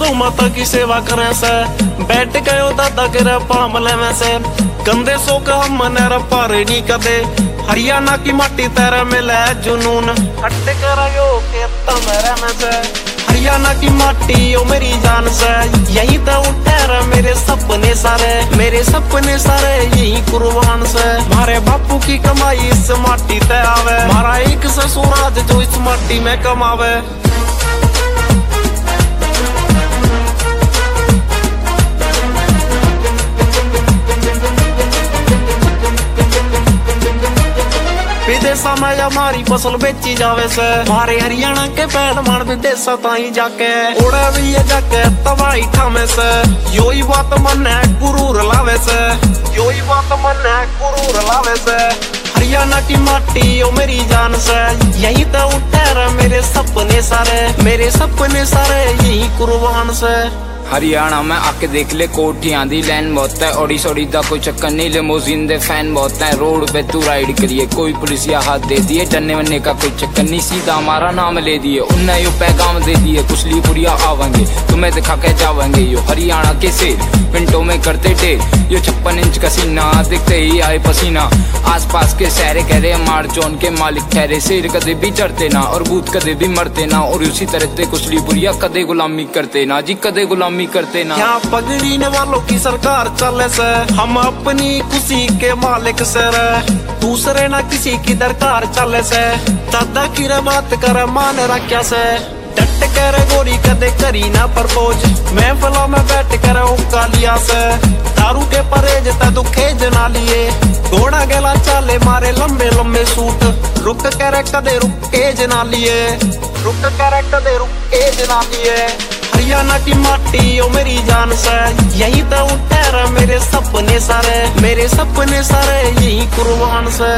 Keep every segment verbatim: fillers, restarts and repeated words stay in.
साधु माता की सेवा करे से, बैठ गयो दादा के रे पामले में से, गंदे सो का हम मने रे पारे नी कदे, हरियाणा की माटी तेरे मिले जुनून, हट करायो के तमेरे में से, हरियाणा की माटी ओ मेरी जान से, यही तो उठे रे मेरे सपने सारे, मेरे सपने सारे यही कुर्बान से, मारे बापू की कमाई इस माटी ते आवे, मारा एक ससुराज जो इस माटी में कमावे। विदेशा में हमारी फसल बेची जावे से, मारे हरियाणा के पहलवान विदेशा ताई जाके उड़े भी ये जाके तबाही ठामे से, यो ही बात मन है गुरूर लावे से, यो ही बात मन है गुरूर लावे से, हरियाणा की माटी ओ मेरी जान से, यही तो उठे रे मेरे सपने सारे, मेरे सपने सारे यही कुर्बान से। हरियाणा में आके देख ले कोठियां दी लैन बहुत है, ओडी सोडी दा कोई चक्कर नहीं, लिमोजिन दे फैन बहुत है, रोड पे तू राइड करिए कोई पुलिसिया हाथ दे दिए, डरने वरने का कोई चक्कर नहीं, सीधा हमारा नाम ले दिए, उन्हें यो पैगाम दे दिए, कुछली पुरिया आवेंगे तुम्हें दिखा के जावेंगे, यो हरियाणा के शेर पिंटों में करते ढेर, यो छप्पन इंच का सीना दिखते ही आए पसीना, आस पास के शहरे कह रहे मार जोन के मालिक ठहरे, शेर कदे भी चढ़ते ना और भूत कदे भी मरते ना, और उसी तरह से कुछली पुरिया कदे गुलामी करते ना जी, कदे गुलामी करते ना। यहाँ पगड़ी ने वालों की सरकार चले से, हम अपनी खुशी के मालिक से रे, दूसरे ना किसी की दरकार चले से, दादा की रे बात करे मान रख्या से, डट कर गोरी कदे करी ना प्रपोज, महफिलों में बैठ कर उका लिया से, दारू के परहेज ते दुखे जना लिए, घोड़ा गला चाले मारे लंबे लंबे सूट, रुक कर कदे रुके जना लिए, रुक कर कदे रुके जना लिए, हरियाणा की माटी ओ मेरी जान से, यही तो उठे रे मेरे सपने सारे, मेरे सपने सारे यही कुर्बान से।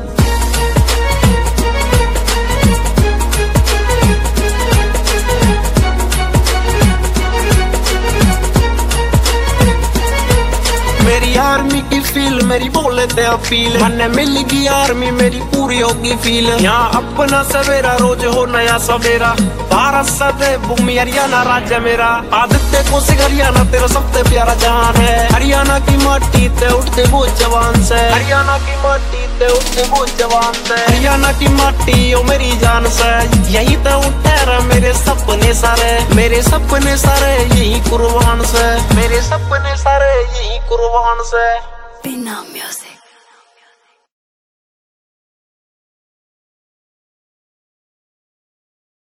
मेरी आर्मी की फील मेरी बोले ते अपील, मन मिल गई आर्मी मेरी पूरी होगी फील, यहाँ अपना सवेरा रोज हो नया सवेरा, भारत सदे भूमि हरियाणा राज्य मेरा, आदित्य को से हरियाणा तेरा सबसे प्यारा जहान है, हरियाणा की माटी ते उठते वो जवान से, हरियाणा की माटी ते उठते वो जवान से, हरियाणा की माटी ओ मेरी जान से, यही तो उठे रे मेरे सपने सारे, मेरे सपने सारे यही कुर्बान से, मेरे सपने सारे यही कुर्बान से। बिना म्यूजिक।